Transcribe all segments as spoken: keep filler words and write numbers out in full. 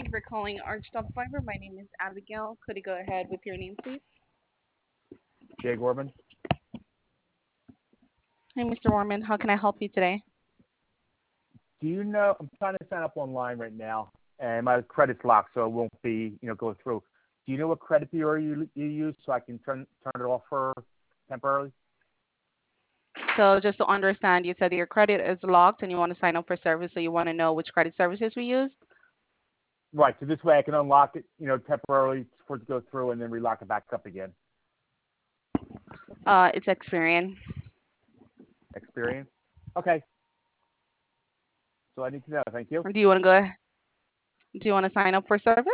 Thank you for calling Archtop Fiber. My name is Abigail. Could you go ahead with your name, please? Jay Gorman. Hey, mister Warman. How can I help you today? Do you know? I'm trying to sign up online right now, and my credit's locked, so it won't be, you know, go through. Do you know what credit bureau you you use so I can turn turn it off for temporarily? So just to understand, you said your credit is locked and you want to sign up for service, so you want to know which credit services we use? Right. So this way I can unlock it, you know, temporarily for it to go through, and then relock it back up again. Uh, it's Experian. Experience. Okay. So I need to know. Thank you. Do you want to go? Do you want to sign up for service?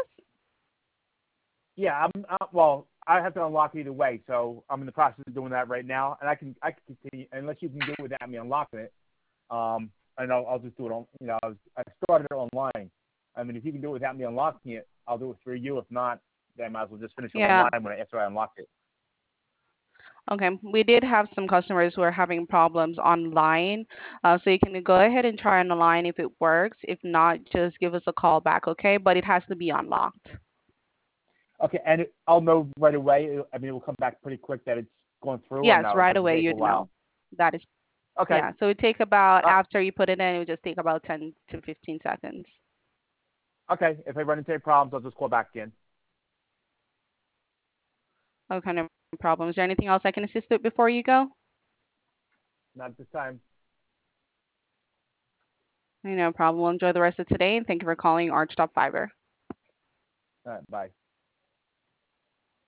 Yeah. I'm. Uh, well, I have to unlock either way, so I'm in the process of doing that right now, and I can I can continue unless you can do it without me unlocking it. Um, and I'll, I'll just do it on. You know, I, was, I started it online. I mean, if you can do it without me unlocking it, I'll do it through you. If not, then I might as well just finish it Yeah. online when I, after I unlock it. Okay. We did have some customers who are having problems online, uh, so you can go ahead and try on online if it works. If not, just give us a call back, okay? But it has to be unlocked. Okay, and it, I'll know right away. I mean, it will come back pretty quick that it's going through, or Yes, no? right Does it away take a you'd while? know. That is, Okay. yeah. So it takes about, Uh, after you put it in, it would just take about ten to fifteen seconds. okay. If I run into any problems, I'll just call back in. Okay, no problem. Is there anything else I can assist with before you go? Not at this time. No problem. We'll enjoy the rest of today, and thank you for calling Archtop Fiber. All right. Bye.